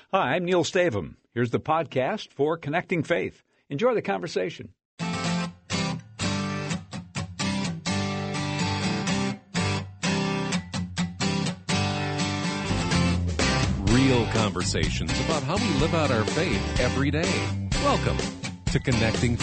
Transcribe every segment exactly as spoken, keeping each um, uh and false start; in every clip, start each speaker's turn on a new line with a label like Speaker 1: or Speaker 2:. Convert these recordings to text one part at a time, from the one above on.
Speaker 1: Hi, I'm Neil Stavum. Here's the podcast for Connecting Faith. Enjoy the conversation.
Speaker 2: Real conversations about how we live out our faith every day. Welcome to Connecting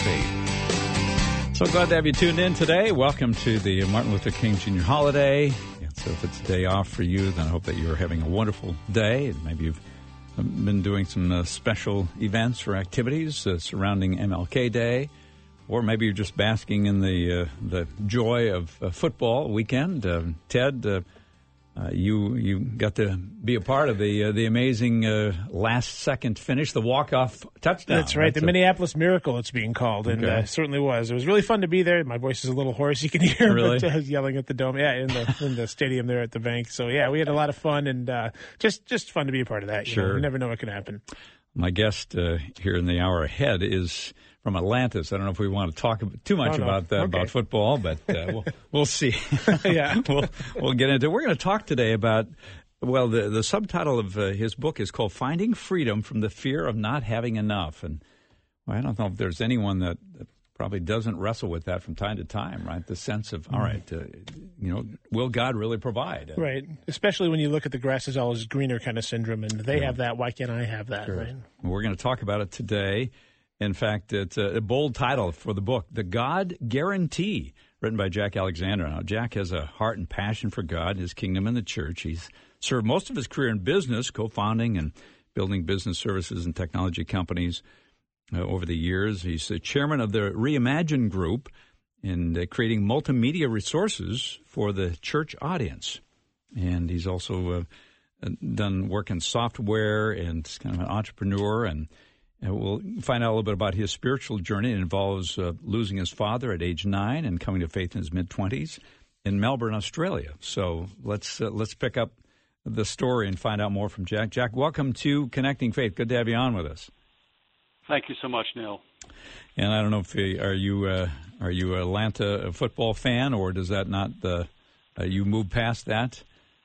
Speaker 2: Faith.
Speaker 1: So glad to have you tuned in today. Welcome to the Martin Luther King Junior holiday. So if it's a day off for you, then I hope that you're having a wonderful day. Maybe you've been doing some uh, special events or activities uh, surrounding M L K Day, or maybe you're just basking in the uh, the joy of uh, football weekend. Uh, Ted, uh, uh, you you got to be a part of the uh, the amazing uh, last second finish, the walk off touchdown.
Speaker 3: That's right, the
Speaker 1: so,
Speaker 3: Minneapolis Miracle it's being called, and
Speaker 1: okay.
Speaker 3: uh, certainly was. It was really fun to be there. My voice is a little hoarse, you can hear,
Speaker 1: really?
Speaker 3: but uh, yelling at the dome, yeah, in the in the stadium there at the bank. So yeah, we had a lot of fun, and uh, just just fun to be a part of that. You
Speaker 1: sure,
Speaker 3: know, you never know what can happen.
Speaker 1: My guest uh, here in the hour ahead is from Atlantis. I don't know if we want to talk too much
Speaker 3: oh, no.
Speaker 1: about uh,
Speaker 3: okay.
Speaker 1: about football, but uh, we'll, we'll see.
Speaker 3: yeah,
Speaker 1: we'll we'll get into it. We're going to talk today about, well, the the subtitle of uh, his book is called "Finding Freedom from the Fear of Not Having Enough," and well, I don't know if there's anyone that, that probably doesn't wrestle with that from time to time, right? The sense of, all right, uh, you know, will God really provide?
Speaker 3: Right, especially when you look at the grass is always greener kind of syndrome, and they
Speaker 1: yeah.
Speaker 3: have that. Why can't I have that?
Speaker 1: Sure.
Speaker 3: Right.
Speaker 1: We're going to talk about it today. In fact, it's a bold title for the book, The God Guarantee, written by Jack Alexander. Now, Jack has a heart and passion for God, His kingdom, and the church. He's served most of his career in business, co-founding and building business services and technology companies uh, over the years. He's the chairman of the Reimagine Group and uh, creating multimedia resources for the church audience. And he's also uh, done work in software and kind of an entrepreneur, and And we'll find out a little bit about his spiritual journey. It involves uh, losing his father at age nine and coming to faith in his mid-twenties in Melbourne, Australia. So let's uh, let's pick up the story and find out more from Jack. Jack, welcome to Connecting Faith. Good to have you on with us.
Speaker 4: Thank you so much, Neil.
Speaker 1: And I don't know if you, are you uh, are you an Atlanta football fan, or does that not uh, uh, you move past that?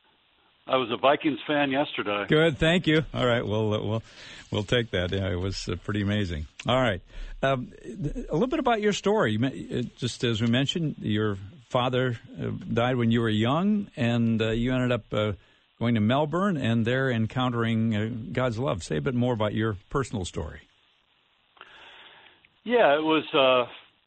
Speaker 4: I was a Vikings fan yesterday.
Speaker 1: Good, thank you. All right, well, uh, we'll we'll take that. Yeah, it was uh, pretty amazing. All right, um, a little bit about your story. You, just as we mentioned, your father uh, died when you were young, and uh, you ended up uh, going to Melbourne and there encountering uh, God's love. Say a bit more about your personal story.
Speaker 4: Yeah, it was uh,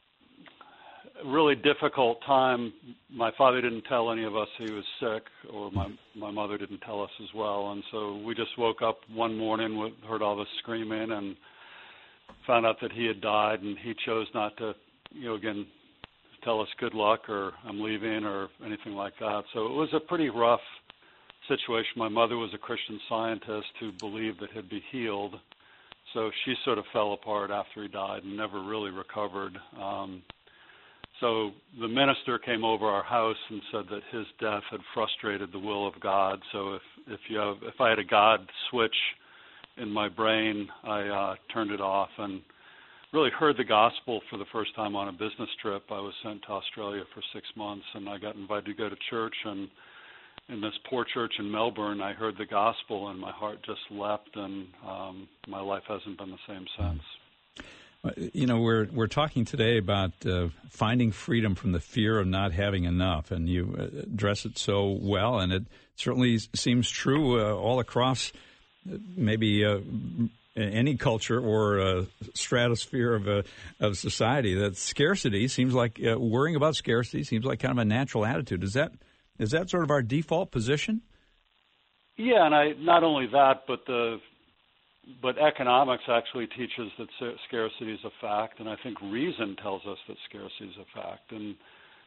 Speaker 4: a really difficult time. My father didn't tell any of us he was sick, or my my mother didn't tell us as well. And so we just woke up one morning, with, heard all this screaming, and found out that he had died. And he chose not to, you know, again, tell us good luck or I'm leaving or anything like that. So it was a pretty rough situation. My mother was a Christian Scientist who believed that he'd be healed. So she sort of fell apart after he died and never really recovered. Um, so the minister came over our house and said that his death had frustrated the will of God. So if if you have, if I had a God switch in my brain, I uh, turned it off and really heard the gospel for the first time on a business trip. I was sent to Australia for six months, and I got invited to go to church. And in this poor church in Melbourne, I heard the gospel, and my heart just leapt, and um, my life hasn't been the same since.
Speaker 1: You know, we're we're talking today about uh, finding freedom from the fear of not having enough, and you address it so well, and it certainly seems true uh, all across maybe uh, any culture or uh, stratosphere of uh, of society. That scarcity seems like uh, worrying about scarcity seems like kind of a natural attitude. Is that is that sort of our default position?
Speaker 4: Yeah, and I not only that, but the But economics actually teaches that scarcity is a fact, and I think reason tells us that scarcity is a fact. And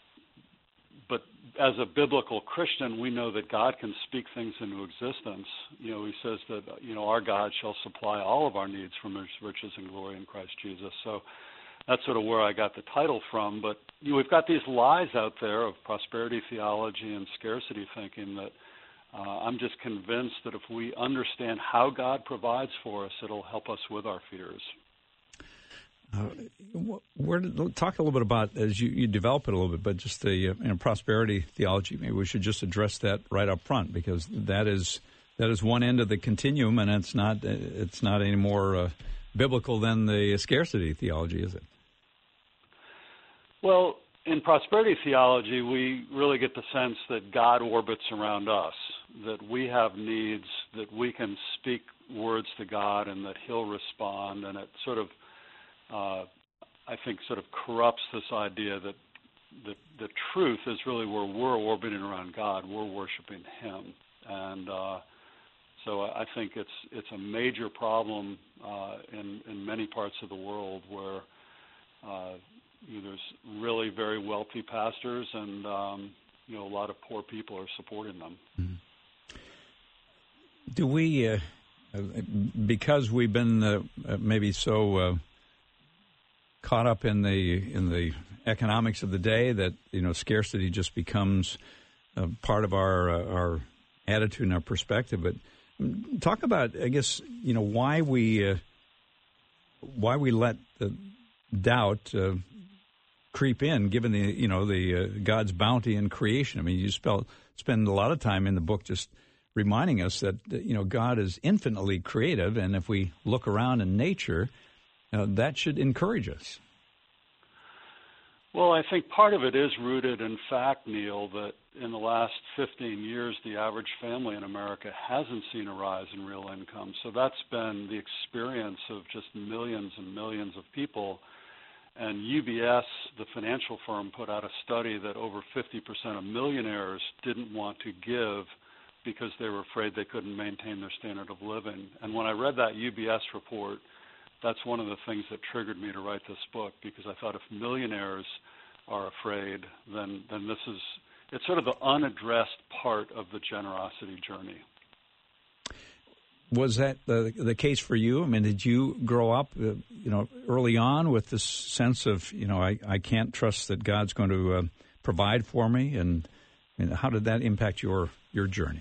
Speaker 4: but as a biblical Christian, we know that God can speak things into existence. You know, He says that you know our God shall supply all of our needs from His riches and glory in Christ Jesus. So that's sort of where I got the title from. But you know, we've got these lies out there of prosperity theology and scarcity thinking that. Uh, I'm just convinced that if we understand how God provides for us, it'll help us with our fears.
Speaker 1: Uh, where, talk a little bit about, as you, you develop it a little bit, but just the uh, you know, prosperity theology. Maybe we should just address that right up front, because that is that is one end of the continuum, and it's not it's not any more uh, biblical than the scarcity theology, is it?
Speaker 4: Well, in prosperity theology, we really get the sense that God orbits around us, that we have needs, that we can speak words to God and that he'll respond, and it sort of, uh, I think, sort of corrupts this idea that the, the truth is really where we're orbiting around God, we're worshiping him. And uh, so I think it's it's a major problem uh, in, in many parts of the world where uh, you know, there's really very wealthy pastors, and um, you know, a lot of poor people are supporting them.
Speaker 1: Mm-hmm. Do we, uh, because we've been uh, maybe so uh, caught up in the in the economics of the day that you know scarcity just becomes uh, part of our uh, our attitude and our perspective? But talk about, I guess, you know, why we uh, why we let the doubt Uh, creep in, given the you know the uh, God's bounty in creation. I mean, you spell, spend a lot of time in the book just reminding us that you know God is infinitely creative, and if we look around in nature, uh, that should encourage us.
Speaker 4: Well, I think part of it is rooted in fact, Neil, that in the last fifteen years, the average family in America hasn't seen a rise in real income. So that's been the experience of just millions and millions of people. And U B S, the financial firm, put out a study that over fifty percent of millionaires didn't want to give because they were afraid they couldn't maintain their standard of living. And when I read that U B S report, that's one of the things that triggered me to write this book, because I thought if millionaires are afraid, then, then this is, it's sort of the unaddressed part of the generosity journey.
Speaker 1: Was that the the case for you? I mean, did you grow up, uh, you know, early on with this sense of, you know, I, I can't trust that God's going to uh, provide for me, and, and how did that impact your your journey?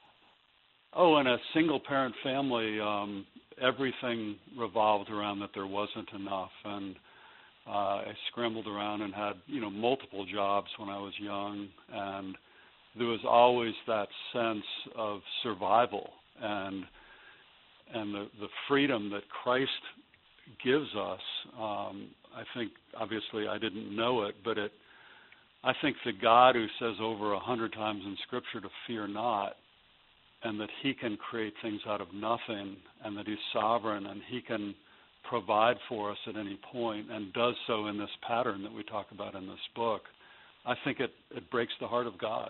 Speaker 4: Oh, in a single-parent family, um, everything revolved around that there wasn't enough, and uh, I scrambled around and had, you know, multiple jobs when I was young, and there was always that sense of survival and and the, the freedom that Christ gives us. um, I think, obviously, I didn't know it, but it. I think the God who says over a hundred times in Scripture to fear not, and that he can create things out of nothing, and that he's sovereign, and he can provide for us at any point, and does so in this pattern that we talk about in this book, I think it, it breaks the heart of God.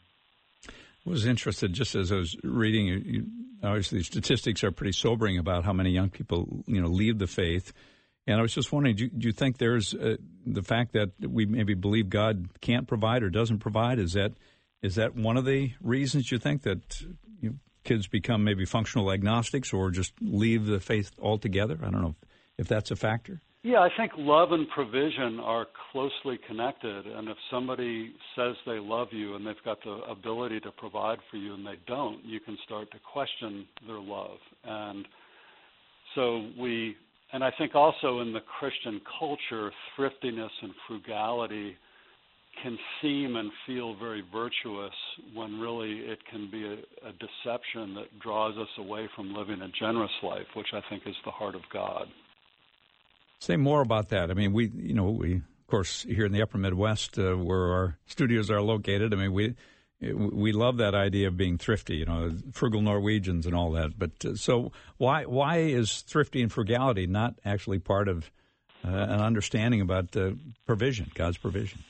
Speaker 1: I was interested, just as I was reading, you, obviously statistics are pretty sobering about how many young people, you know, leave the faith. And I was just wondering, do you, do you think there's uh, the fact that we maybe believe God can't provide or doesn't provide, is that is that one of the reasons you think that you know, kids become maybe functional agnostics or just leave the faith altogether? I don't know if, if that's a factor.
Speaker 4: Yeah, I think love and provision are closely connected, and if somebody says they love you and they've got the ability to provide for you and they don't, you can start to question their love. And so we, and I think also in the Christian culture, thriftiness and frugality can seem and feel very virtuous when really it can be a, a deception that draws us away from living a generous life, which I think is the heart of God.
Speaker 1: Say more about that. I mean, we, you know, we, of course, here in the upper Midwest, uh, where our studios are located, I mean, we we love that idea of being thrifty, you know, frugal Norwegians and all that. But uh, so why why is thrifty and frugality not actually part of uh, an understanding about uh, provision, God's provision?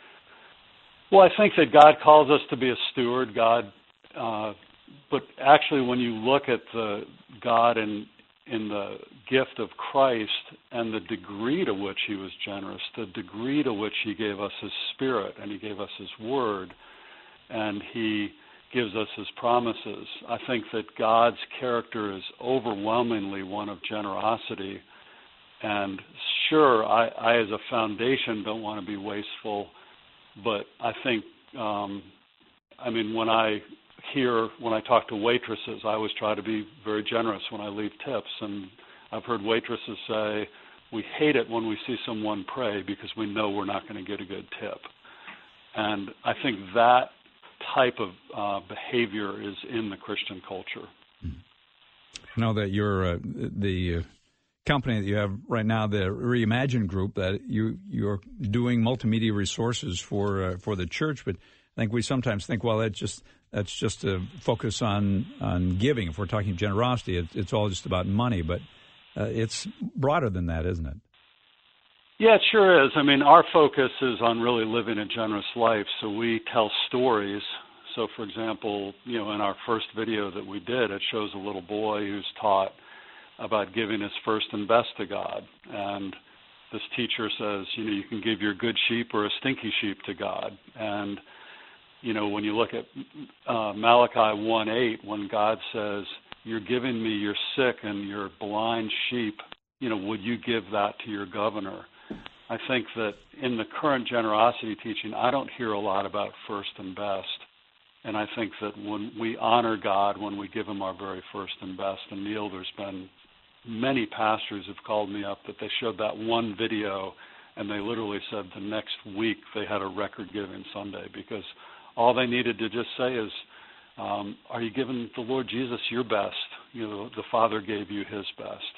Speaker 4: Well, I think that God calls us to be a steward, God, uh, but actually when you look at the God in in the gift of Christ and the degree to which he was generous, the degree to which he gave us his Spirit and he gave us his word and he gives us his promises, I think that God's character is overwhelmingly one of generosity. And sure, I, I as a foundation don't want to be wasteful, but I think, um, I mean, when I Here, when I talk to waitresses, I always try to be very generous when I leave tips. And I've heard waitresses say, we hate it when we see someone pray because we know we're not going to get a good tip. And I think that type of uh, behavior is in the Christian culture.
Speaker 1: I know that you're uh, the uh, company that you have right now, the Reimagine Group, that you you're doing multimedia resources for uh, for the church. But I think we sometimes think, well, that's just that's just a focus on on giving. If we're talking generosity, it, it's all just about money. But uh, it's broader than that, isn't it?
Speaker 4: Yeah, it sure is. I mean, our focus is on really living a generous life. So we tell stories. So, for example, you know, in our first video that we did, it shows a little boy who's taught about giving his first and best to God. And this teacher says, you know, you can give your good sheep or a stinky sheep to God. And, you know, when you look at uh, Malachi one eight, when God says, you're giving me your sick and your blind sheep, you know, would you give that to your governor? I think that in the current generosity teaching, I don't hear a lot about first and best. And I think that when we honor God, when we give him our very first and best, and Neil, there's been many pastors have called me up that they showed that one video, and they literally said the next week they had a record-giving Sunday, because all they needed to just say is, um, are you giving the Lord Jesus your best? You know, the Father gave you his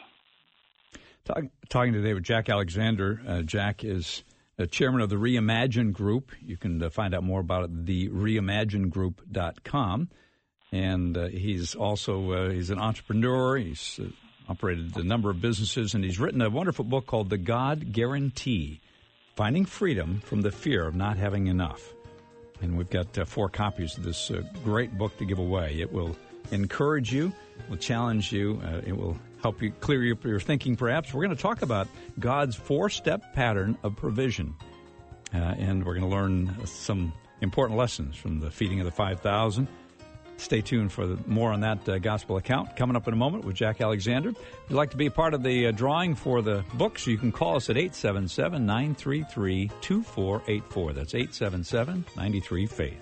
Speaker 4: best.
Speaker 1: Talk, talking today with Jack Alexander. Uh, Jack is the chairman of the Reimagine Group. You can uh, find out more about it at the reimagine group dot com. And uh, he's also uh, he's an entrepreneur. He's uh, operated a number of businesses, and he's written a wonderful book called The God Guarantee, Finding Freedom from the Fear of Not Having Enough. And we've got uh, four copies of this uh, great book to give away. It will encourage you, will challenge you, uh, it will help you clear up your thinking, perhaps. We're going to talk about God's four-step pattern of provision. Uh, and we're going to learn some important lessons from the feeding of the five thousand. Stay tuned for the, more on that uh, gospel account. Coming up in a moment with Jack Alexander. If you'd like to be a part of the uh, drawing for the books, you can call us at eight seven seven, nine three three, two four eight four. That's eight seven seven, nine three, faith.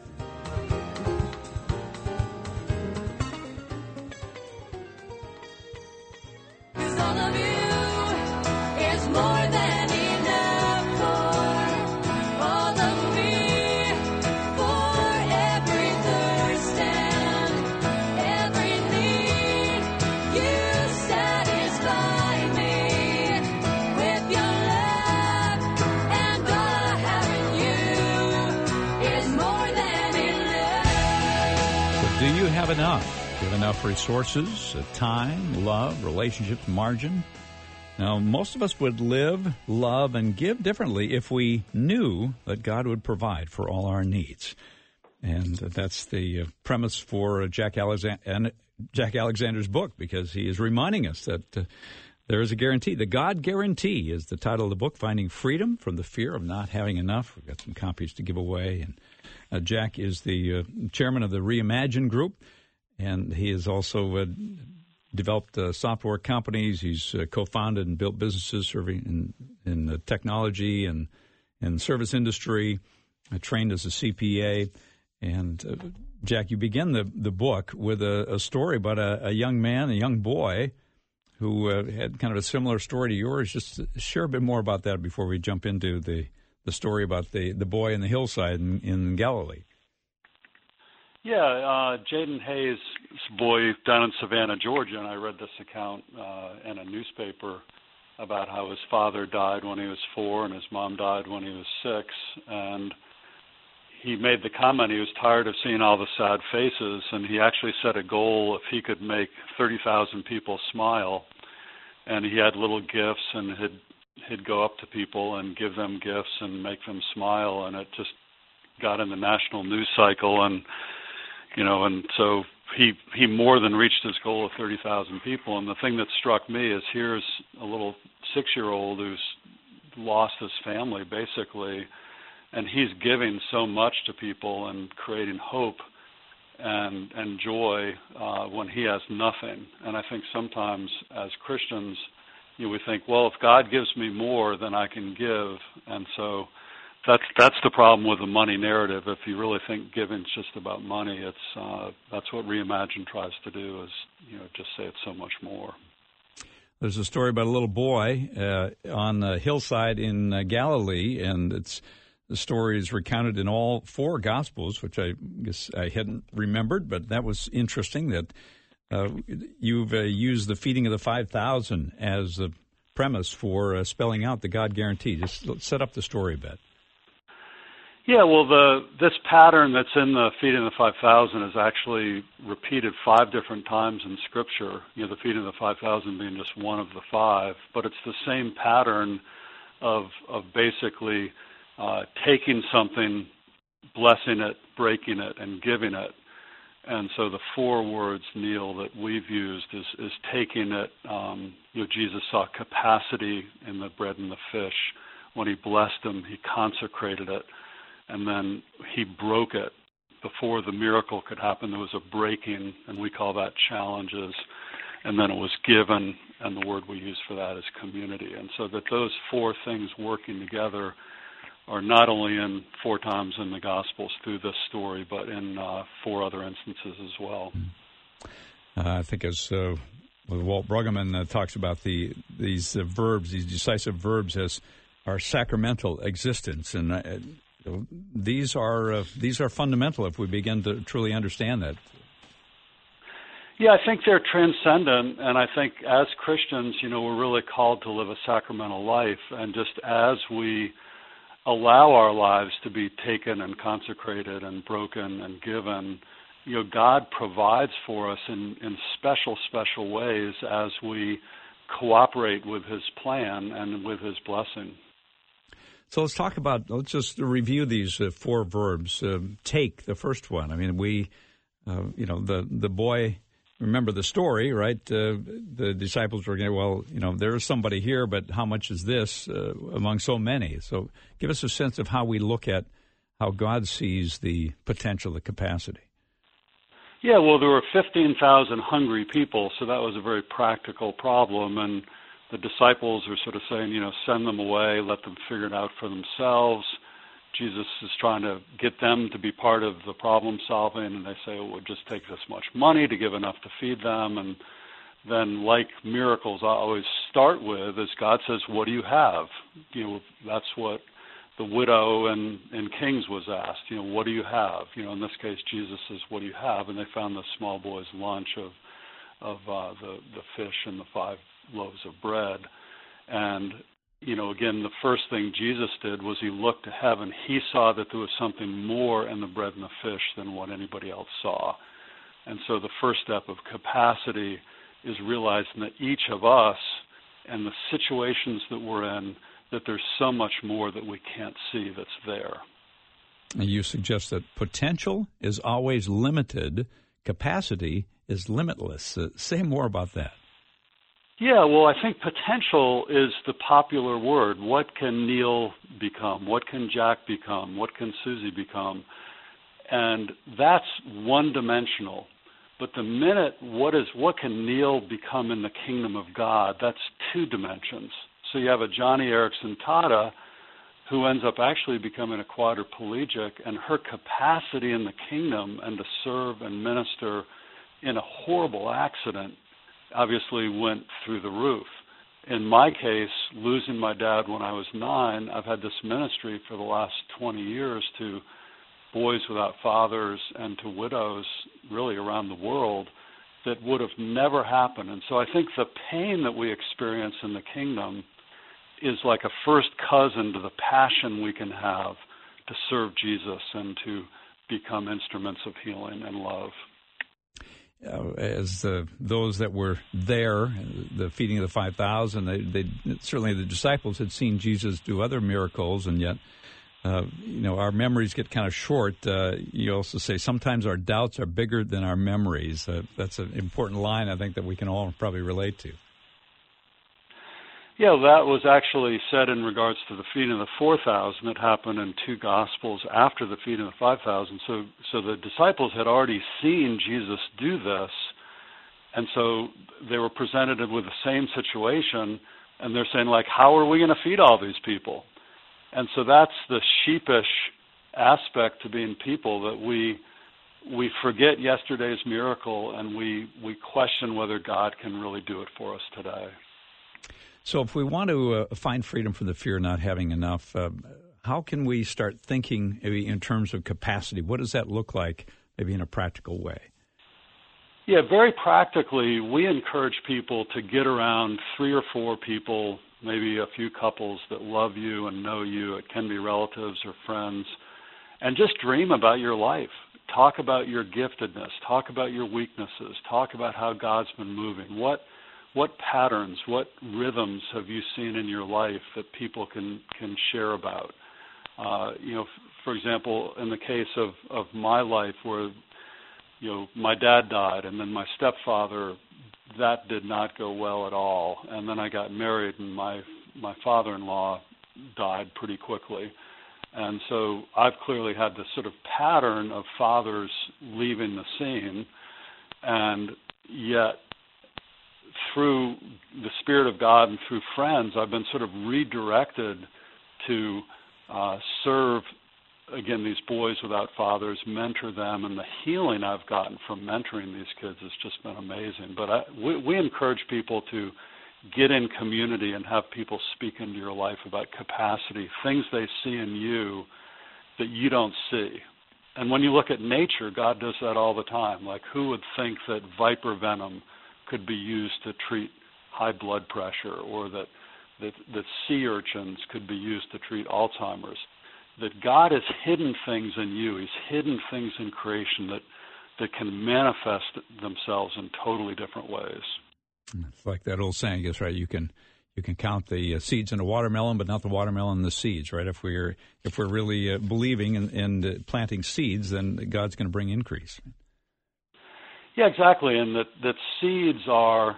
Speaker 1: Have enough. You have enough resources, time, love, relationships, margin. Now, most of us would live, love, and give differently if we knew that God would provide for all our needs. And that's the premise for Jack Alexander, Jack Alexander's book, because he is reminding us that uh, there is a guarantee. The God Guarantee is the title of the book, Finding Freedom from the Fear of Not Having Enough. We've got some copies to give away. And uh, Jack is the uh, chairman of the Reimagine Group, and he has also uh, developed uh, software companies. He's uh, co-founded and built businesses serving in, in the technology and in service industry, uh, trained as a C P A. And, uh, Jack, you begin the, the book with a, a story about a, a young man, a young boy, who uh, had kind of a similar story to yours. Just share a bit more about that before we jump into the, the story about the, the boy in the hillside in, in Galilee.
Speaker 4: Yeah, uh, Jaden Hayes' boy down in Savannah, Georgia, and I read this account uh, in a newspaper about how his father died when he was four and his mom died when he was six. And he made the comment he was tired of seeing all the sad faces, and he actually set a goal if he could make thirty thousand people smile. And he had little gifts, and he'd, he'd go up to people and give them gifts and make them smile, and it just got in the national news cycle. And You know, and so he he more than reached his goal of thirty thousand people. And the thing that struck me is here's a little six-year-old who's lost his family, basically, and he's giving so much to people and creating hope and and joy uh, when he has nothing. And I think sometimes as Christians, you know, we think, well, if God gives me more, then I can give. And so That's that's the problem with the money narrative. If you really think giving's just about money, it's uh, that's what Reimagine tries to do. Is you know just say it's so much more.
Speaker 1: There's a story about a little boy uh, on a hillside in uh, Galilee, and it's the story is recounted in all four Gospels, which I guess I hadn't remembered, but that was interesting that uh, you've uh, used the feeding of the five thousand as the premise for uh, spelling out the God guarantee. Just set up the story a bit.
Speaker 4: Yeah, well, the this pattern that's in the feeding of the five thousand is actually repeated five different times in Scripture. You know, the feeding of the five thousand being just one of the five, but it's the same pattern of of basically uh, taking something, blessing it, breaking it, and giving it. And so the four words, Neil, that we've used is is taking it. Um, you know, Jesus saw capacity in the bread and the fish. When he blessed them, he consecrated it. And then he broke it. Before the miracle could happen, there was a breaking, and we call that challenges. And then it was given, and the word we use for that is community. And so that those four things working together are not only in four times in the Gospels through this story, but in uh, four other instances as well.
Speaker 1: Uh, I think as uh, Walt Brueggemann uh, talks about the these uh, verbs, these decisive verbs as our sacramental existence, and uh, These are uh, these are fundamental if we begin to truly understand that.
Speaker 4: Yeah, I think they're transcendent, and I think as Christians, you know, we're really called to live a sacramental life, and just as we allow our lives to be taken and consecrated and broken and given, you know, God provides for us in, in special, special ways as we cooperate with His plan and with His blessing.
Speaker 1: So let's talk about, let's just review these uh, four verbs. Uh, take, the first one. I mean, we, uh, you know, the, the boy, remember the story, right? Uh, the disciples were going, well, you know, there is somebody here, but how much is this uh, among so many? So give us a sense of how we look at how God sees the potential, the capacity.
Speaker 4: Yeah, well, there were fifteen thousand hungry people, so that was a very practical problem, and the disciples are sort of saying, you know, send them away, let them figure it out for themselves. Jesus is trying to get them to be part of the problem solving, and they say, well, it would just take this much money to give enough to feed them. And then, like miracles, I always start with is God says, what do you have? You know, that's what the widow in, in Kings was asked. You know, what do you have? You know, in this case, Jesus says, what do you have? And they found the small boy's lunch of of uh, the the fish and the five loaves of bread. And, you know, again, the first thing Jesus did was he looked to heaven. He saw that there was something more in the bread and the fish than what anybody else saw. And so the first step of capacity is realizing that each of us and the situations that we're in, that there's so much more that we can't see that's there.
Speaker 1: And you suggest that potential is always limited, capacity is limitless. Uh, say more about that.
Speaker 4: Yeah, well, I think potential is the popular word. What can Neil become? What can Jack become? What can Susie become? And that's one-dimensional. But the minute, what is what can Neil become in the kingdom of God, that's two dimensions. So you have a Johnny Erickson Tata who ends up actually becoming a quadriplegic, and her capacity in the kingdom and to serve and minister in a horrible accident obviously went through the roof. In my case, losing my dad when I was nine, I've had this ministry for the last twenty years to boys without fathers and to widows really around the world that would have never happened. And so I think the pain that we experience in the kingdom is like a first cousin to the passion we can have to serve Jesus and to become instruments of healing and love.
Speaker 1: Uh, as uh, those that were there, the feeding of the five thousand, they, they certainly the disciples had seen Jesus do other miracles, and yet, uh, you know, our memories get kind of short. Uh, you also say sometimes our doubts are bigger than our memories. Uh, that's an important line, I think, that we can all probably relate to.
Speaker 4: Yeah, that was actually said in regards to the feeding of the four thousand. It happened in two Gospels after the feeding of the five thousand. So, so the disciples had already seen Jesus do this, and so they were presented with the same situation, and they're saying, like, how are we going to feed all these people? And so that's the sheepish aspect to being people, that we we forget yesterday's miracle, and we, we question whether God can really do it for us today.
Speaker 1: So if we want to uh, find freedom from the fear of not having enough, uh, how can we start thinking maybe in terms of capacity? What does that look like, maybe in a practical way?
Speaker 4: Yeah, very practically, we encourage people to get around three or four people, maybe a few couples that love you and know you. It can be relatives or friends. And just dream about your life. Talk about your giftedness. Talk about your weaknesses. Talk about how God's been moving. What what patterns, what rhythms have you seen in your life that people can, can share about? Uh, you know, f- for example, in the case of, of my life where you know, my dad died, and then my stepfather, that did not go well at all. And then I got married, and my my father-in-law died pretty quickly. And so I've clearly had this sort of pattern of fathers leaving the scene, and yet through the Spirit of God and through friends, I've been sort of redirected to uh, serve again, these boys without fathers, mentor them, and the healing I've gotten from mentoring these kids has just been amazing. But I, we, we encourage people to get in community and have people speak into your life about capacity, things they see in you that you don't see. And when you look at nature, God does that all the time. Like, who would think that viper venom could be used to treat high blood pressure, or that, that, that sea urchins could be used to treat Alzheimer's? That God has hidden things in you. He's hidden things in creation that, that can manifest themselves in totally different ways.
Speaker 1: It's like that old saying, I guess, right? You can you can count the uh, seeds in a watermelon, but not the watermelon in the seeds, right? If we're if we're really uh, believing and, and uh, planting seeds, then God's going to bring increase.
Speaker 4: Yeah, exactly. And that, that seeds are.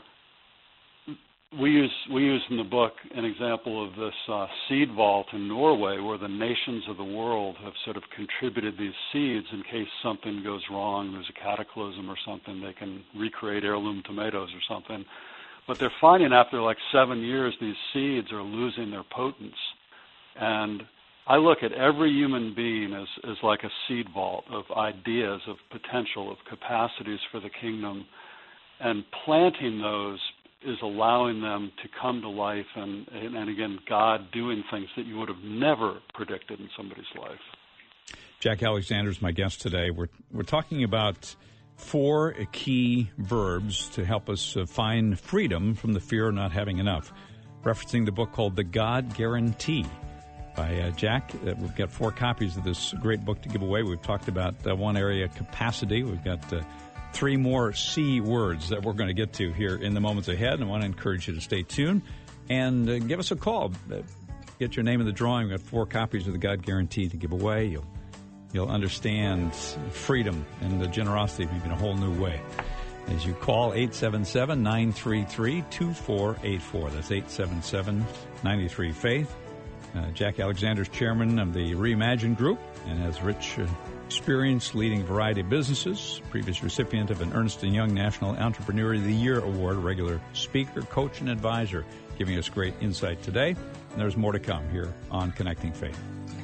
Speaker 4: We use we use in the book an example of this uh, seed vault in Norway, where the nations of the world have sort of contributed these seeds in case something goes wrong, there's a cataclysm or something, they can recreate heirloom tomatoes or something. But they're finding after like seven years these seeds are losing their potence. And I look at every human being as, as like a seed vault of ideas, of potential, of capacities for the kingdom, and planting those is allowing them to come to life, and, and, and again, God doing things that you would have never predicted in somebody's life.
Speaker 1: Jack Alexander is my guest today. We're we're talking about four key verbs to help us uh, find freedom from the fear of not having enough, referencing the book called The God Guarantee by uh, Jack. Uh, we've got four copies of this great book to give away. We've talked about uh, one area, capacity. We've got uh, three more C words that we're going to get to here in the moments ahead, and I want to encourage you to stay tuned and uh, give us a call. Uh, get your name in the drawing. We've got four copies of the God Guarantee to give away. You'll you'll understand freedom and the generosity maybe in a whole new way as you call eight seven seven, nine three three, two four eight four. That's eight seven seven, nine three, faith. Uh, Jack Alexander's chairman of the Reimagine Group and has rich uh, experience leading a variety of businesses, previous recipient of an Ernst and Young National Entrepreneur of the Year Award, regular speaker, coach, and advisor, giving us great insight today. And there's more to come here on Connecting Faith.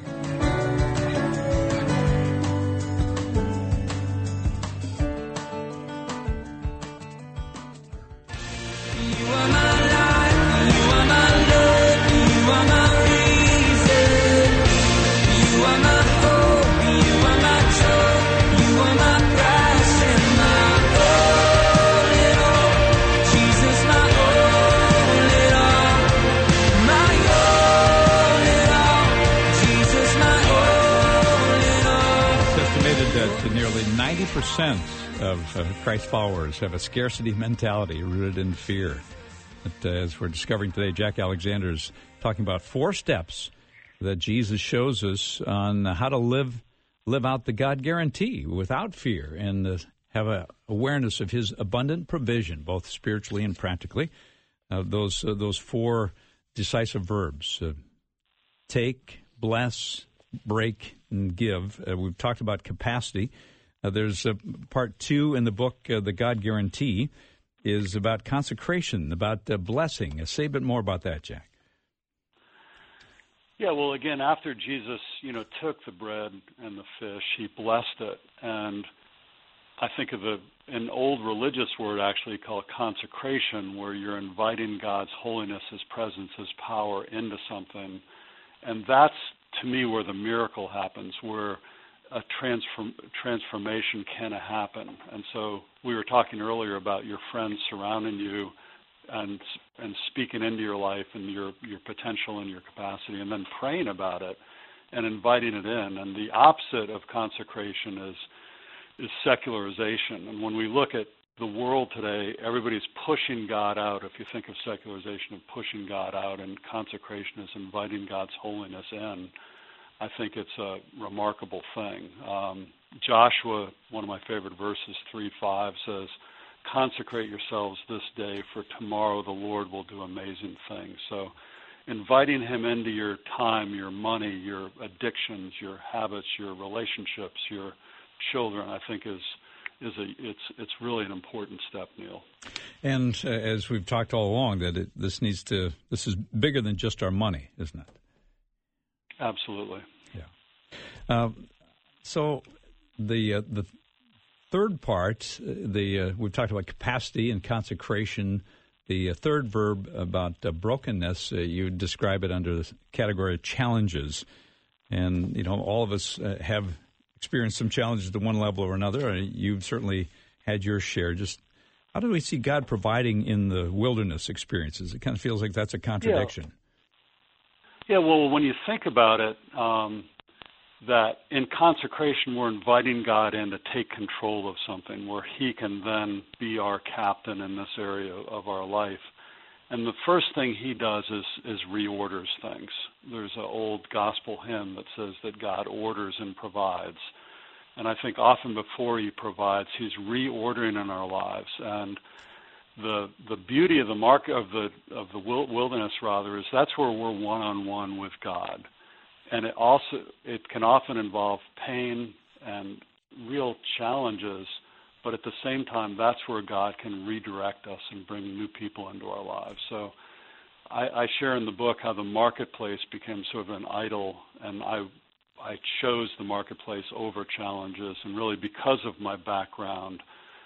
Speaker 1: ninety percent of uh, Christ followers have a scarcity mentality rooted in fear. But, uh, as we're discovering today, Jack Alexander is talking about four steps that Jesus shows us on how to live live out the God guarantee without fear and uh, have an awareness of his abundant provision, both spiritually and practically. Uh, those uh, those four decisive verbs, uh, take, bless, break, and give. Uh, we've talked about capacity. Uh, there's uh, part two in the book, uh, The God Guarantee, is about consecration, about uh, blessing. Uh, say a bit more about that, Jack.
Speaker 4: Yeah, well, again, after Jesus, you know, took the bread and the fish, he blessed it. And I think of a, an old religious word actually called consecration, where you're inviting God's holiness, his presence, his power into something. And that's, to me, where the miracle happens, where a transform, transformation can happen. And so we were talking earlier about your friends surrounding you and and speaking into your life and your, your potential and your capacity, and then praying about it and inviting it in. And the opposite of consecration is is secularization. And when we look at the world today, everybody's pushing God out. If you think of secularization of pushing God out, and consecration is inviting God's holiness in, I think it's a remarkable thing. Um, Joshua, one of my favorite verses, three five, says, consecrate yourselves this day, for tomorrow the Lord will do amazing things. So inviting him into your time, your money, your addictions, your habits, your relationships, your children, I think is is a it's it's really an important step, Neil.
Speaker 1: And uh, as we've talked all along, that it, this needs to this is bigger than just our money, isn't it?
Speaker 4: Absolutely.
Speaker 1: Yeah. Um, so the uh, the third part, the uh, we've talked about capacity and consecration. The uh, third verb about uh, brokenness, uh, you describe it under the category of challenges, and you know all of us uh, have experienced some challenges at one level or another. You've certainly had your share. Just how do we see God providing in the wilderness experiences? It kind of feels like that's a contradiction.
Speaker 4: Yeah, yeah well, when you think about it, um, that in consecration we're inviting God in to take control of something where he can then be our captain in this area of our life. And the first thing he does is, is reorders things. There's an old gospel hymn that says that God orders and provides. And I think often before he provides, he's reordering in our lives. And the the beauty of the mark of the of the wilderness rather is that's where we're one-on-one with God. And it also it can often involve pain and real challenges. But at the same time, that's where God can redirect us and bring new people into our lives. So I, I share in the book how the marketplace became sort of an idol, and I I chose the marketplace over challenges. And really because of my background,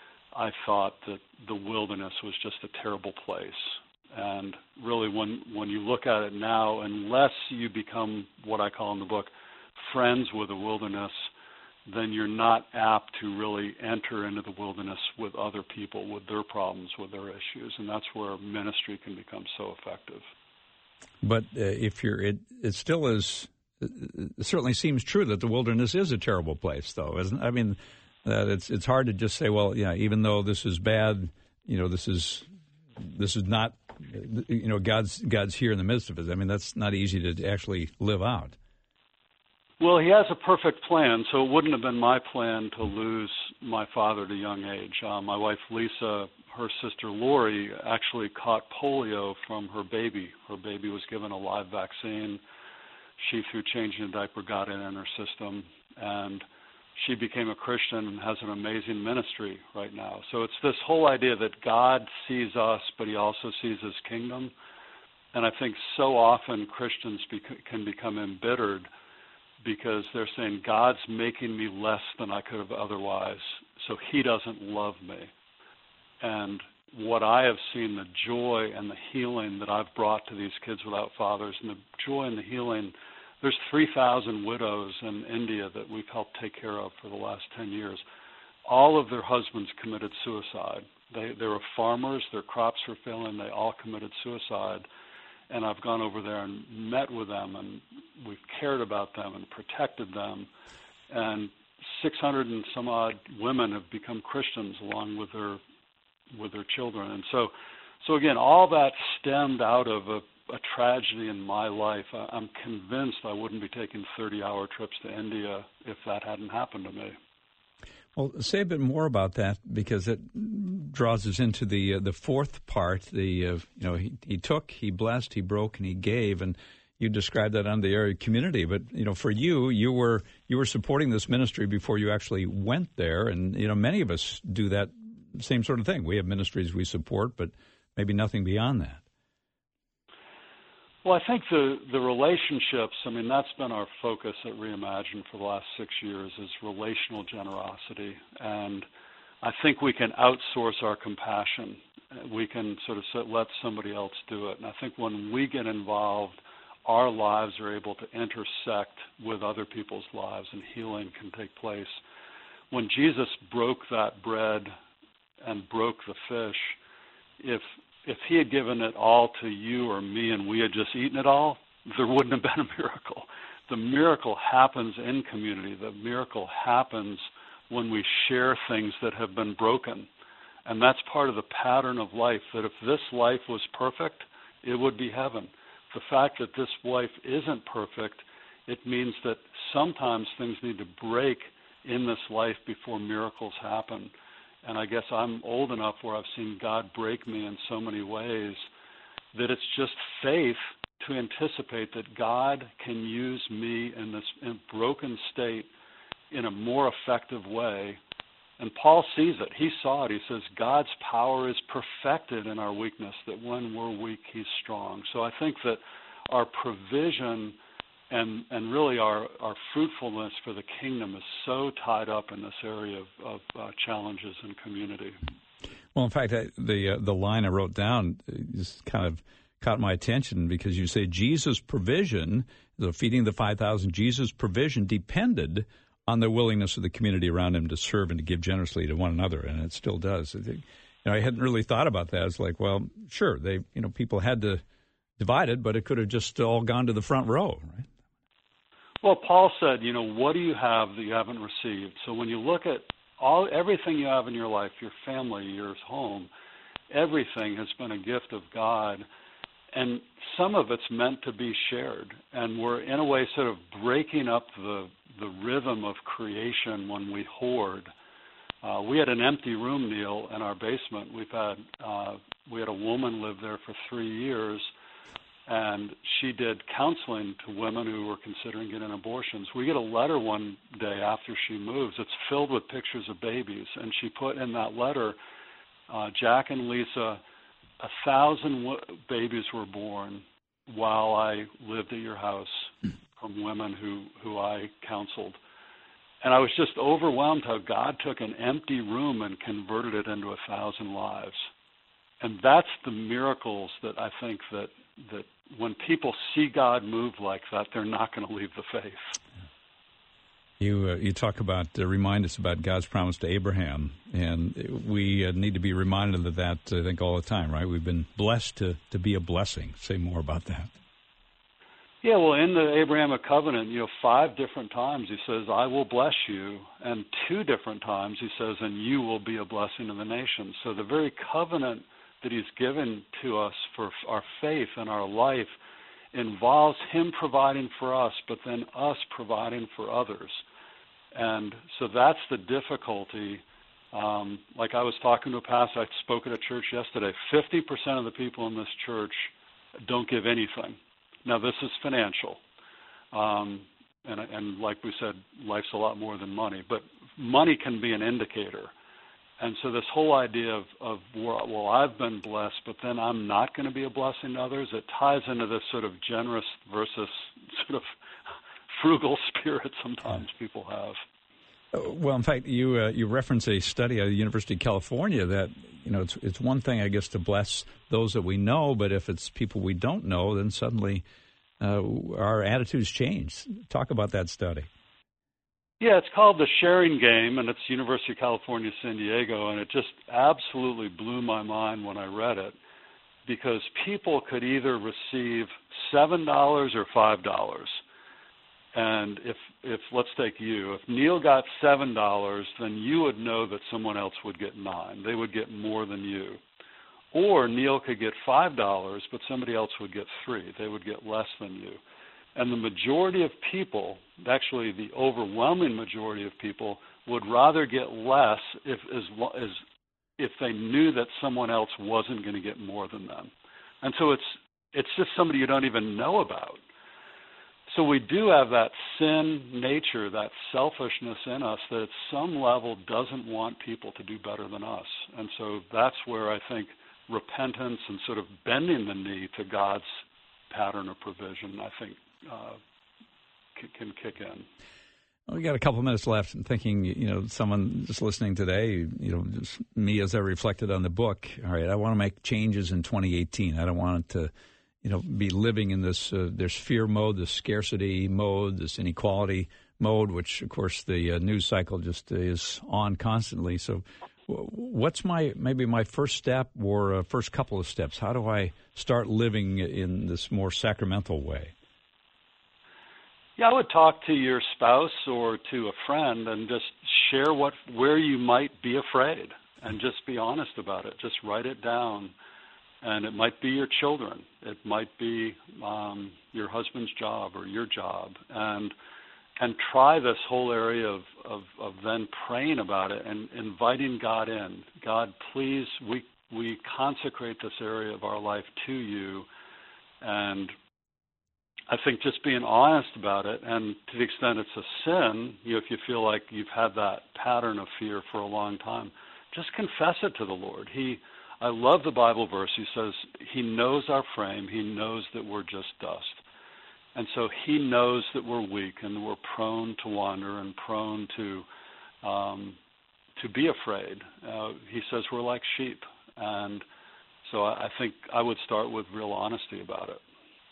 Speaker 4: I thought that the wilderness was just a terrible place. And really when, when you look at it now, unless you become what I call in the book friends with the wilderness, then you're not apt to really enter into the wilderness with other people, with their problems, with their issues, and that's where ministry can become so effective.
Speaker 1: But uh, if you're, it, it still is, it certainly seems true that the wilderness is a terrible place, though, isn't it? I mean, that it's it's hard to just say, well, yeah, even though this is bad, you know, this is this is not, you know, God's God's here in the midst of it. I mean, that's not easy to actually live out.
Speaker 4: Well, he has a perfect plan, so it wouldn't have been my plan to lose my father at a young age. Uh, my wife, Lisa, her sister, Lori, actually caught polio from her baby. Her baby was given a live vaccine. She, through changing a diaper, got it in her system, and she became a Christian and has an amazing ministry right now. So it's this whole idea that God sees us, but he also sees his kingdom. And I think so often Christians bec- can become embittered because they're saying, God's making me less than I could have otherwise, so he doesn't love me. And what I have seen, the joy and the healing that I've brought to these kids without fathers, and the joy and the healing, there's three thousand widows in India that we've helped take care of for the last ten years. All of their husbands committed suicide. They, they were farmers, their crops were failing, they all committed suicide. And I've gone over there and met with them, and we've cared about them and protected them. And six hundred and some odd women have become Christians along with their with their children. And so, so again, all that stemmed out of a, a tragedy in my life. I, I'm convinced I wouldn't be taking thirty-hour trips to India if that hadn't happened to me.
Speaker 1: Well, say a bit more about that, because it draws us into the uh, the fourth part. The uh, you know he, he took, he blessed, he broke, and he gave, and you described that on the area community. But you know, for you, you were you were supporting this ministry before you actually went there, and you know, many of us do that same sort of thing. We have ministries we support, but maybe nothing beyond that.
Speaker 4: Well, I think the, the relationships, I mean, that's been our focus at Reimagine for the last six years is relational generosity. And I think we can outsource our compassion. We can sort of let somebody else do it. And I think when we get involved, our lives are able to intersect with other people's lives and healing can take place. When Jesus broke that bread and broke the fish, if if he had given it all to you or me and we had just eaten it all, there wouldn't have been a miracle. The miracle happens in community. The miracle happens when we share things that have been broken. And that's part of the pattern of life, that if this life was perfect, it would be heaven. The fact that this life isn't perfect, it means that sometimes things need to break in this life before miracles happen. And I guess I'm old enough where I've seen God break me in so many ways that it's just faith to anticipate that God can use me in this in broken state in a more effective way. And Paul sees it. He saw it. He says, God's power is perfected in our weakness, that when we're weak, he's strong. So I think that our provision and and really our, our fruitfulness for the kingdom is so tied up in this area of, of uh, challenges in community.
Speaker 1: Well, in fact, I, the uh, the line I wrote down just kind of caught my attention because you say Jesus' provision, the feeding the five thousand, Jesus' provision depended on the willingness of the community around him to serve and to give generously to one another, and it still does. You know, I hadn't really thought about that. It's like, well, sure, they, you know, people had to divide it, but it could have just all gone to the front row, right?
Speaker 4: Well, Paul said, you know, what do you have that you haven't received? So when you look at all everything you have in your life, your family, your home, everything has been a gift of God. And some of it's meant to be shared. And we're, in a way, sort of breaking up the the rhythm of creation when we hoard. Uh, we had an empty room, Neil, in our basement. We've had uh, we had a woman live there for three years, and she did counseling to women who were considering getting abortions. We get a letter one day after she moves. It's filled with pictures of babies, and she put in that letter, uh, Jack and Lisa, a thousand w- babies were born while I lived at your house from women who, who I counseled. And I was just overwhelmed how God took an empty room and converted it into a thousand lives. And that's the miracles that I think that, that when people see God move like that, they're not going to leave the faith.
Speaker 1: You uh, you talk about, uh, remind us about God's promise to Abraham, and we uh, need to be reminded of that, I think, all the time, right? We've been blessed to, to be a blessing. Say more about that.
Speaker 4: Yeah, well, in the Abrahamic covenant, you know, five different times he says, I will bless you, and two different times he says, and you will be a blessing to the nations. So the very covenant that he's given to us for our faith and our life involves him providing for us, but then us providing for others. And so that's the difficulty. Um, like I was talking to a pastor, I spoke at a church yesterday, fifty percent of the people in this church don't give anything. Now, this is financial. Um, and, and like we said, life's a lot more than money. But money can be an indicator. And so this whole idea of, of, well, I've been blessed, but then I'm not going to be a blessing to others, it ties into this sort of generous versus sort of frugal spirit sometimes people have.
Speaker 1: Well, in fact, you uh, you reference a study at the University of California that, you know, it's it's one thing, I guess, to bless those that we know, but if it's people we don't know, then suddenly uh, our attitudes change. Talk about that study.
Speaker 4: Yeah, it's called The Sharing Game, and it's University of California, San Diego, and it just absolutely blew my mind when I read it, because people could either receive seven dollars or five dollars. And if, if let's take you, if Neil got seven dollars, then you would know that someone else would get nine. They would get more than you. Or Neil could get five dollars, but somebody else would get three. They would get less than you. And the majority of people, actually the overwhelming majority of people, would rather get less if as, as if they knew that someone else wasn't going to get more than them. And so it's it's just somebody you don't even know about. So we do have that sin nature, that selfishness in us that at some level doesn't want people to do better than us. And so that's where I think repentance and sort of bending the knee to God's pattern of provision, I think, uh, c- can kick in.
Speaker 1: Well, we got a couple of minutes left. I'm thinking, you know, someone just listening today, you know, just me as I reflected on the book. All right, I want to make changes in twenty eighteen. I don't want it to you know, be living in this, uh, there's fear mode, this scarcity mode, this inequality mode, which, of course, the uh, news cycle just is on constantly. So what's my, maybe my first step or uh, first couple of steps? How do I start living in this more sacramental way?
Speaker 4: Yeah, I would talk to your spouse or to a friend and just share what where you might be afraid and just be honest about it. Just write it down. And it might be your children. It might be um, your husband's job or your job. And and try this whole area of, of, of then praying about it and inviting God in. God, please, we we consecrate this area of our life to you. And I think just being honest about it, and to the extent it's a sin, you know, if you feel like you've had that pattern of fear for a long time, just confess it to the Lord. He, I love the Bible verse. He says he knows our frame. He knows that we're just dust. And so he knows that we're weak and that we're prone to wander and prone to um, to be afraid. Uh, he says we're like sheep. And so I, I think I would start with real honesty about it.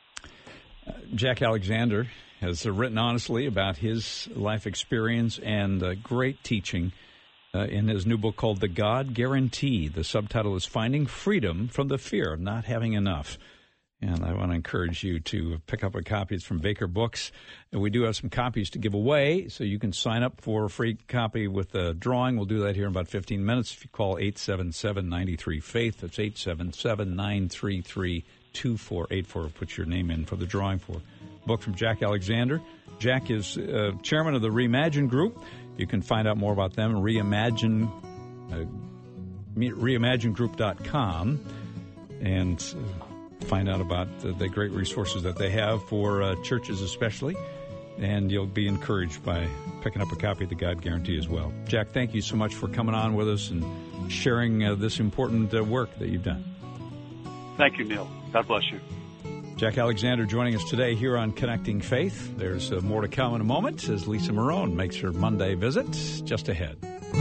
Speaker 1: Uh, Jack Alexander has uh, written honestly about his life experience and uh, great teaching uh, in his new book called The God Guarantee. The subtitle is Finding Freedom from the Fear of Not Having Enough. And I want to encourage you to pick up a copy. It's from Baker Books. And we do have some copies to give away, so you can sign up for a free copy with a drawing. We'll do that here in about fifteen minutes. If you call eight seven seven, nine three, faith, that's eight seven seven, nine three three, two four eight four. Put your name in for the drawing for a book from Jack Alexander. Jack is uh, chairman of the Reimagine Group. You can find out more about them at Reimagine, uh, reimagine group dot com. And Uh, find out about the, the great resources that they have for uh, churches especially, and you'll be encouraged by picking up a copy of the God Guarantee as well. Jack, thank you so much for coming on with us and sharing uh, this important uh, work that you've done.
Speaker 4: Thank you, Neil. God bless you.
Speaker 1: Jack Alexander joining us today here on Connecting Faith. There's uh, more to come in a moment as Lisa Marone makes her Monday visit just ahead.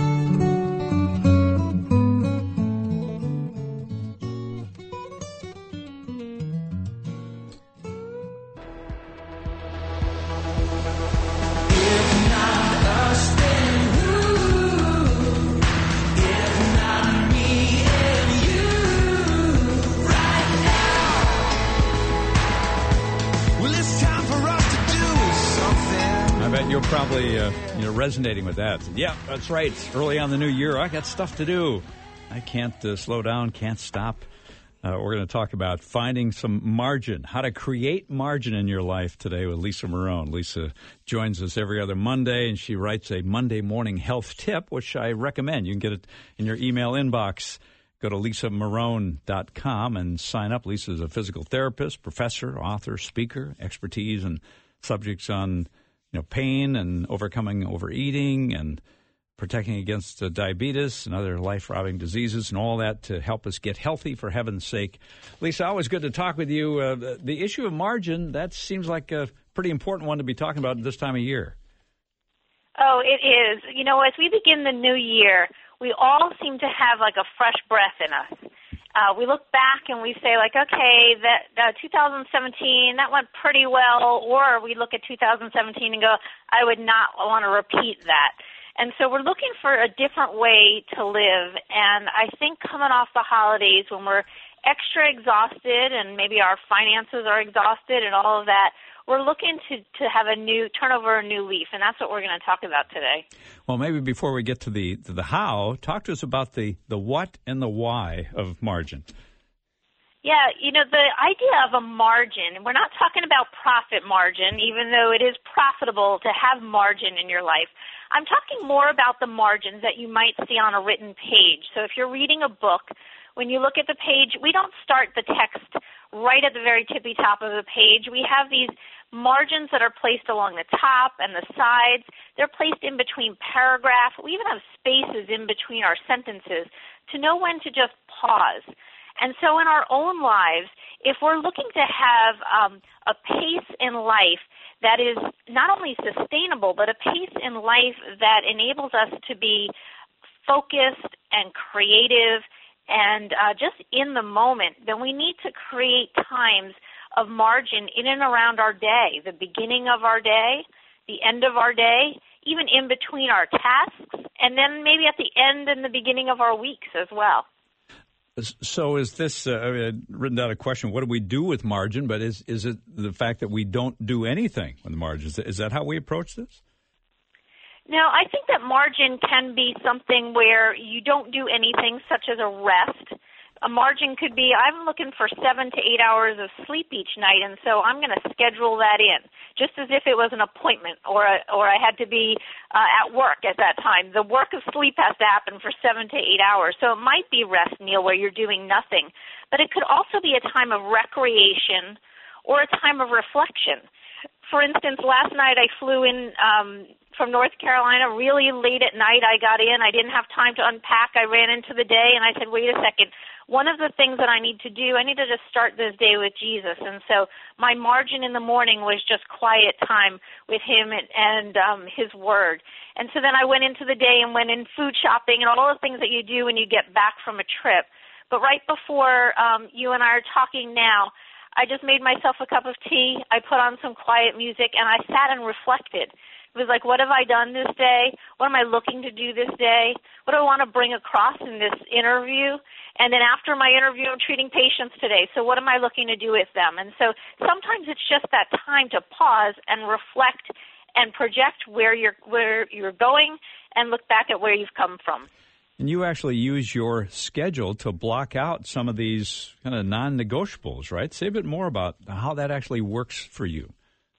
Speaker 1: Probably uh, you know, resonating with that. Yeah, that's right. It's early on the new year. I got stuff to do. I can't uh, slow down, can't stop. Uh, we're going to talk about finding some margin, how to create margin in your life today with Lisa Marone. Lisa joins us every other Monday, and she writes a Monday morning health tip, which I recommend. You can get it in your email inbox. Go to lisa marone dot com and sign up. Lisa is a physical therapist, professor, author, speaker, expertise in subjects on you know, pain and overcoming overeating and protecting against uh, diabetes and other life-robbing diseases and all that to help us get healthy for heaven's sake. Lisa, always good to talk with you. Uh, the, the issue of margin, that seems like a pretty important one to be talking about this time of year.
Speaker 5: Oh, it is. You know, as we begin the new year, we all seem to have like a fresh breath in us. Uh, we look back and we say, like, okay, that uh, two thousand seventeen, that went pretty well, or we look at two thousand seventeen and go, I would not want to repeat that. And so we're looking for a different way to live, and I think coming off the holidays when we're extra exhausted and maybe our finances are exhausted and all of that, we're looking to, to have a new, turn over a new leaf, and that's what we're going to talk about today.
Speaker 1: Well, maybe before we get to the to the how, talk to us about the, the what and the why of margin.
Speaker 5: Yeah, you know, the idea of a margin, we're not talking about profit margin, even though it is profitable to have margin in your life. I'm talking more about the margins that you might see on a written page. So if you're reading a book, when you look at the page, we don't start the text right at the very tippy top of the page. We have these margins that are placed along the top and the sides. They're placed in between paragraphs. We even have spaces in between our sentences to know when to just pause. And so in our own lives, if we're looking to have um, a pace in life that is not only sustainable, but a pace in life that enables us to be focused and creative and uh, just in the moment, then we need to create times of margin in and around our day, the beginning of our day, the end of our day, even in between our tasks, and then maybe at the end and the beginning of our weeks as well.
Speaker 1: So is this, uh, I mean, I've written down a question, what do we do with margin, but is, is it the fact that we don't do anything with the margin? Is that how we approach this?
Speaker 5: No, I think that margin can be something where you don't do anything, such as a rest. A margin could be, I'm looking for seven to eight hours of sleep each night, and so I'm going to schedule that in, just as if it was an appointment or a, or I had to be uh, at work at that time. The work of sleep has to happen for seven to eight hours. So it might be rest, Neil, where you're doing nothing. But it could also be a time of recreation or a time of reflection. For instance, last night I flew in um, from North Carolina really late at night. I got in. I didn't have time to unpack. I ran into the day, and I said, wait a second. One of the things that I need to do, I need to just start this day with Jesus. And so my margin in the morning was just quiet time with him and, and um, his word. And so then I went into the day and went in food shopping and all the things that you do when you get back from a trip. But right before um, you and I are talking now, I just made myself a cup of tea. I put on some quiet music, and I sat and reflected. It was like, what have I done this day? What am I looking to do this day? What do I want to bring across in this interview? And then after my interview, I'm treating patients today. So what am I looking to do with them? And so sometimes it's just that time to pause and reflect and project where you're where you're going and look back at where you've come from.
Speaker 1: And you actually use your schedule to block out some of these kind of non-negotiables, right? Say a bit more about how that actually works for you.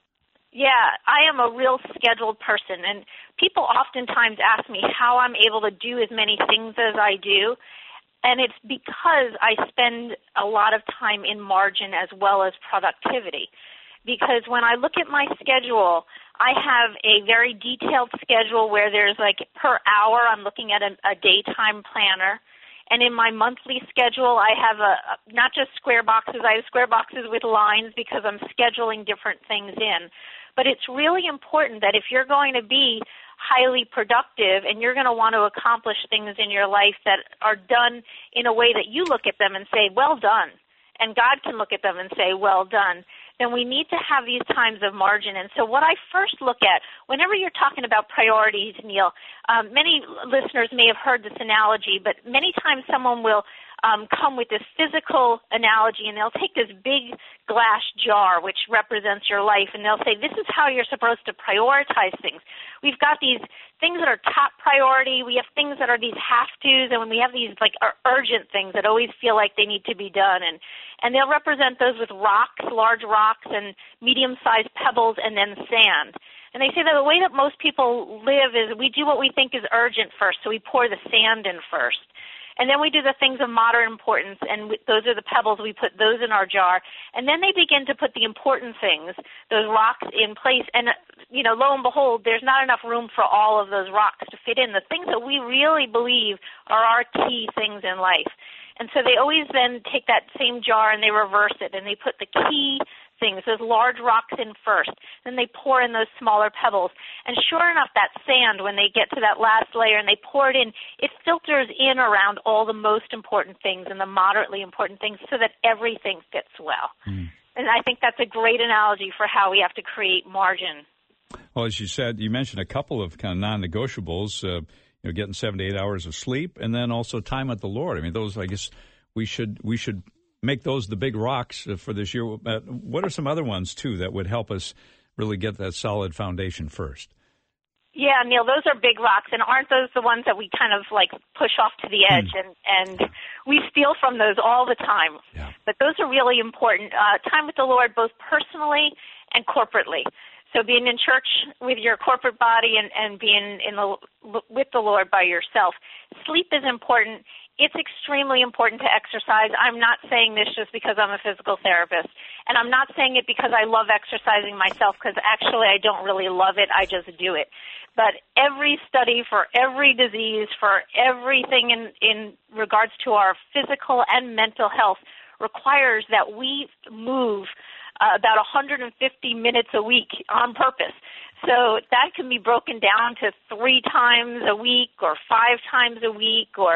Speaker 5: Yeah, I am a real scheduled person, and people oftentimes ask me how I'm able to do as many things as I do, and it's because I spend a lot of time in margin as well as productivity. Because when I look at my schedule, I have a very detailed schedule where there's like per hour I'm looking at a, a daytime planner. And in my monthly schedule, I have a not just square boxes. I have square boxes with lines because I'm scheduling different things in. But it's really important that if you're going to be highly productive and you're going to want to accomplish things in your life that are done in a way that you look at them and say, well done, and God can look at them and say, well done, then we need to have these times of margin. And so what I first look at, whenever you're talking about priorities, Neil, um, many listeners may have heard this analogy, but many times someone will um, come with this physical analogy, and they'll take this big glass jar, which represents your life, and they'll say, this is how you're supposed to prioritize things. We've got these things that are top priority. We have things that are these have-tos, and when we have these like urgent things that always feel like they need to be done. And, and they'll represent those with rocks, large rocks, and medium-sized pebbles, and then sand. And they say that the way that most people live is we do what we think is urgent first, so we pour the sand in first. And then we do the things of moderate importance, and we, those are the pebbles. We put those in our jar. And then they begin to put the important things, those rocks, in place. And, you know, lo and behold, there's not enough room for all of those rocks to fit in, the things that we really believe are our key things in life. And so they always then take that same jar and they reverse it, and they put the key things, those large rocks in first. Then they pour in those smaller pebbles. And sure enough, that sand, when they get to that last layer and they pour it in, it filters in around all the most important things and the moderately important things so that everything fits well. Mm. And I think that's a great analogy for how we have to create margin.
Speaker 1: Well, as you said, you mentioned a couple of kind of non-negotiables, uh, you know, getting seven to eight hours of sleep, and then also time with the Lord. I mean, those, I guess, we should we should make those the big rocks for this year. Uh, what are some other ones, too, that would help us really get that solid foundation first?
Speaker 5: Yeah, Neil, those are big rocks, and aren't those the ones that we kind of, like, push off to the edge? Mm. And, and we steal from those all the time. Yeah. But those are really important. Uh, time with the Lord, both personally and corporately. So being in church with your corporate body and, and being in the, with the Lord by yourself. Sleep is important. It's extremely important to exercise. I'm not saying this just because I'm a physical therapist, and I'm not saying it because I love exercising myself, because actually I don't really love it. I just do it. But every study for every disease, for everything in, in regards to our physical and mental health requires that we move Uh, about one hundred fifty minutes a week on purpose. So that can be broken down to three times a week or five times a week or,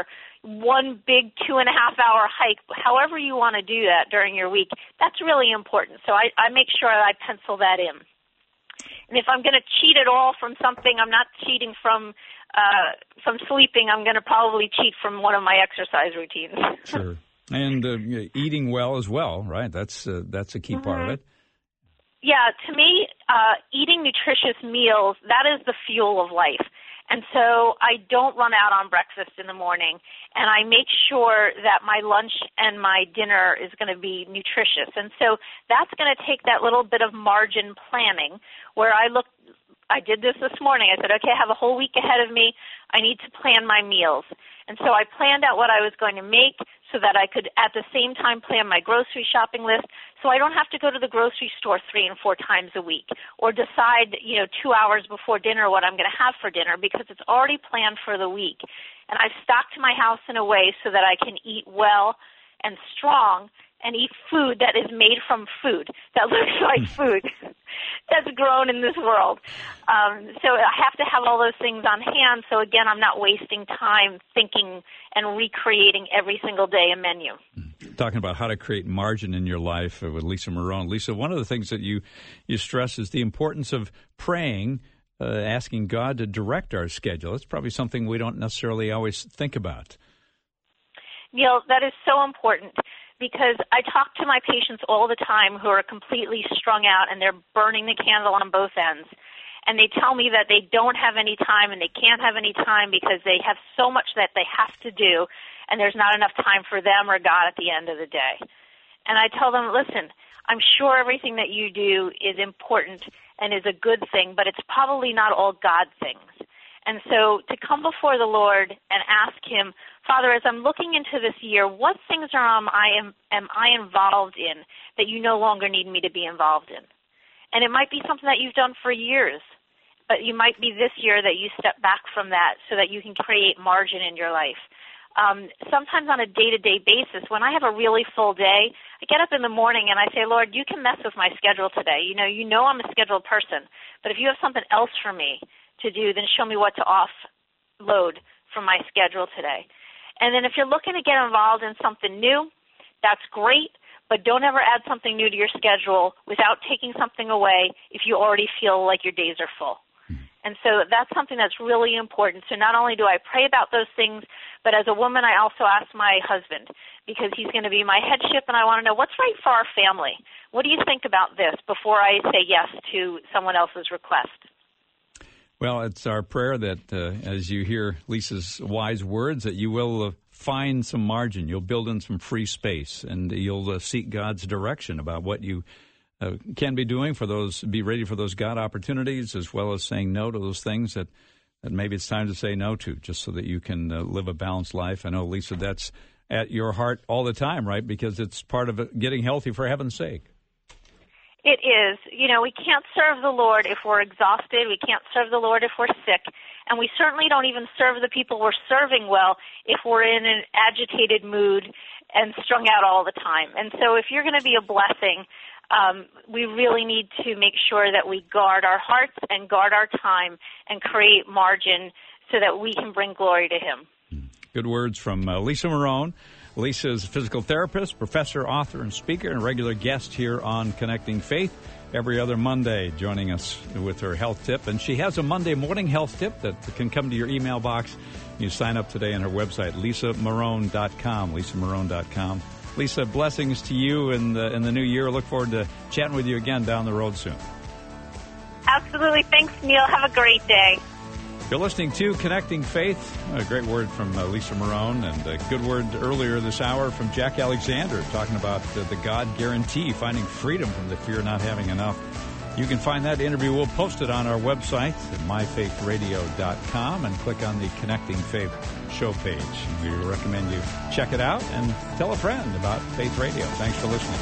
Speaker 5: one big two and a half hour hike, however you want to do that during your week, that's really important. So I, I make sure I pencil that in. And if I'm going to cheat at all from something, I'm not cheating from uh, from sleeping. I'm going to probably cheat from one of my exercise routines.
Speaker 1: Sure. And uh, eating well as well, right? That's uh, that's a key mm-hmm. part of it.
Speaker 5: Yeah, to me, uh, eating nutritious meals, that is the fuel of life. And so I don't run out on breakfast in the morning, and I make sure that my lunch and my dinner is going to be nutritious. And so that's going to take that little bit of margin planning where I look. I did this this morning. I said, okay, I have a whole week ahead of me. I need to plan my meals. And so I planned out what I was going to make so that I could at the same time plan my grocery shopping list so I don't have to go to the grocery store three and four times a week or decide, you know, two hours before dinner what I'm going to have for dinner because it's already planned for the week. And I've stocked my house in a way so that I can eat well and strong and eat food that is made from food, that looks like food that's grown in this world. Um, so I have to have all those things on hand. So, again, I'm not wasting time thinking and recreating every single day a menu.
Speaker 1: Talking about how to create margin in your life with Lisa Marrone. Lisa, one of the things that you, you stress is the importance of praying, uh, asking God to direct our schedule. It's probably something we don't necessarily always think about.
Speaker 5: Neil, that is so important. Because I talk to my patients all the time who are completely strung out and they're burning the candle on both ends. And they tell me that they don't have any time and they can't have any time because they have so much that they have to do and there's not enough time for them or God at the end of the day. And I tell them, listen, I'm sure everything that you do is important and is a good thing, but it's probably not all God things. And so to come before the Lord and ask him, Father, as I'm looking into this year, what things are um, I am, am I involved in that you no longer need me to be involved in? And it might be something that you've done for years, but you might be this year that you step back from that so that you can create margin in your life. Um, sometimes on a day-to-day basis, when I have a really full day, I get up in the morning and I say, Lord, you can mess with my schedule today. You know, you know I'm a scheduled person, but if you have something else for me to do, then show me what to offload from my schedule today. And then if you're looking to get involved in something new, that's great, but don't ever add something new to your schedule without taking something away if you already feel like your days are full. And so that's something that's really important. So not only do I pray about those things, but as a woman, I also ask my husband because he's going to be my headship, and I want to know what's right for our family. What do you think about this before I say yes to someone else's request?
Speaker 1: Well, it's our prayer that uh, as you hear Lisa's wise words, that you will uh, find some margin. You'll build in some free space, and you'll uh, seek God's direction about what you uh, can be doing for those, be ready for those God opportunities, as well as saying no to those things that, that maybe it's time to say no to, just so that you can uh, live a balanced life. I know, Lisa, that's at your heart all the time, right? Because it's part of it, getting healthy for heaven's sake.
Speaker 5: It is. You know, we can't serve the Lord if we're exhausted. We can't serve the Lord if we're sick. And we certainly don't even serve the people we're serving well if we're in an agitated mood and strung out all the time. And so if you're going to be a blessing, um, we really need to make sure that we guard our hearts and guard our time and create margin so that we can bring glory to him.
Speaker 1: Good words from uh, Lisa Marrone. Lisa is a physical therapist, professor, author, and speaker, and a regular guest here on Connecting Faith every other Monday, joining us with her health tip. And she has a Monday morning health tip that can come to your email box. You sign up today on her website, lisa marrone dot com, lisa marrone dot com. Lisa, blessings to you in the, in the new year. Look forward to chatting with you again down the road soon.
Speaker 5: Absolutely. Thanks, Neil. Have a great day.
Speaker 1: You're listening to Connecting Faith. A great word from uh, Lisa Marrone, and a good word earlier this hour from Jack Alexander, talking about uh, the God guarantee, finding freedom from the fear of not having enough. You can find that interview. We'll post it on our website at my faith radio dot com and click on the Connecting Faith show page. We recommend you check it out and tell a friend about Faith Radio. Thanks for listening.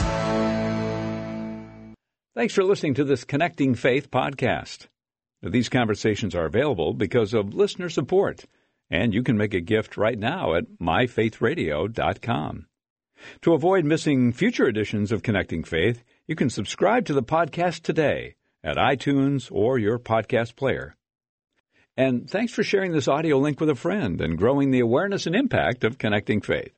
Speaker 1: Thanks for listening to this Connecting Faith podcast. These conversations are available because of listener support, and you can make a gift right now at my faith radio dot com. To avoid missing future editions of Connecting Faith, you can subscribe to the podcast today at iTunes or your podcast player. And thanks for sharing this audio link with a friend and growing the awareness and impact of Connecting Faith.